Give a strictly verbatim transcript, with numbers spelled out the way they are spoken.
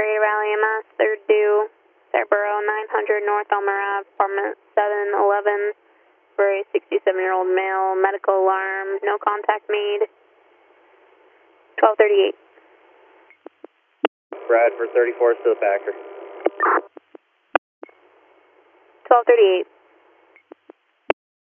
Gray Valley M S, third due, Scarborough nine hundred North Elmer Ave, apartment seven eleven, for a sixty-seven-year-old male, medical alarm, no contact made, twelve thirty-eight. Brad for thirty-four, still Packer. twelve thirty-eight.